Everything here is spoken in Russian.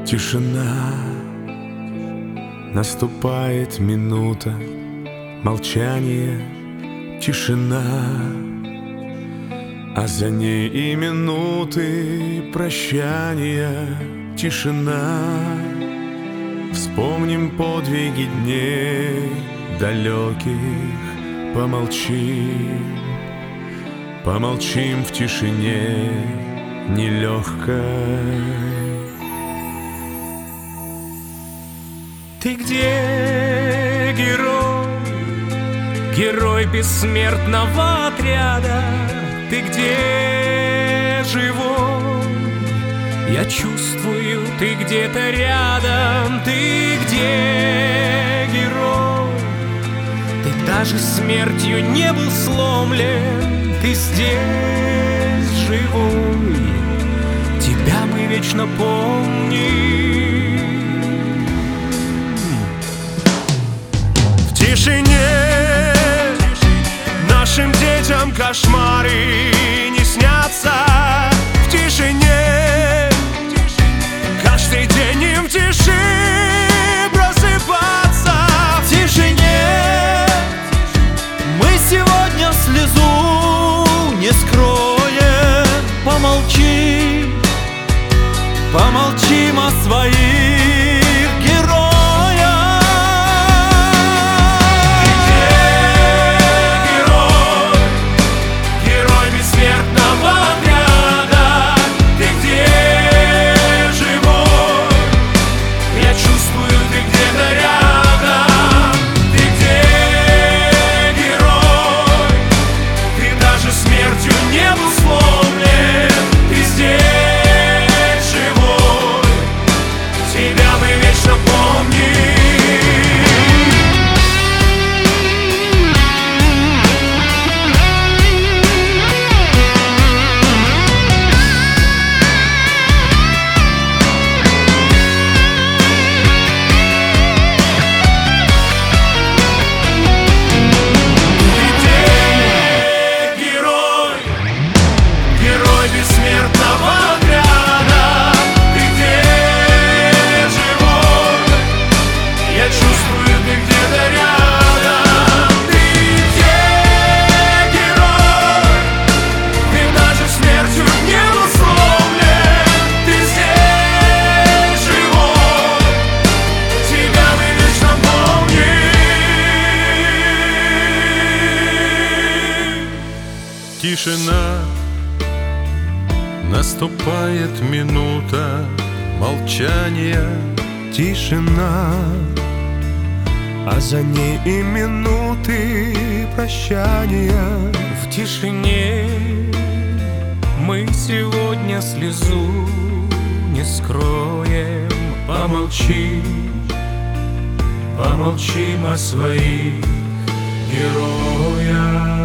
Тишина, наступает минута молчания, тишина, а за ней и минуты прощания, тишина. Вспомним подвиги дней далеких, помолчим, помолчим в тишине нелегкой. Ты где, герой, герой бессмертного отряда? Ты где, живой? Я чувствую, ты где-то рядом. Ты где, герой? Ты даже смертью не был сломлен. Ты здесь, живой. Тебя мы вечно помним. В тишине нашим детям кошмары не снятся. В тишине каждый день им в тиши просыпаться. В тишине мы сегодня слезу не скроем. Помолчи, помолчим о своих героях. Тишина, наступает минута молчания, тишина, а за ней и минуты прощания. В тишине мы сегодня слезу не скроем. Помолчим, помолчим о своих героях.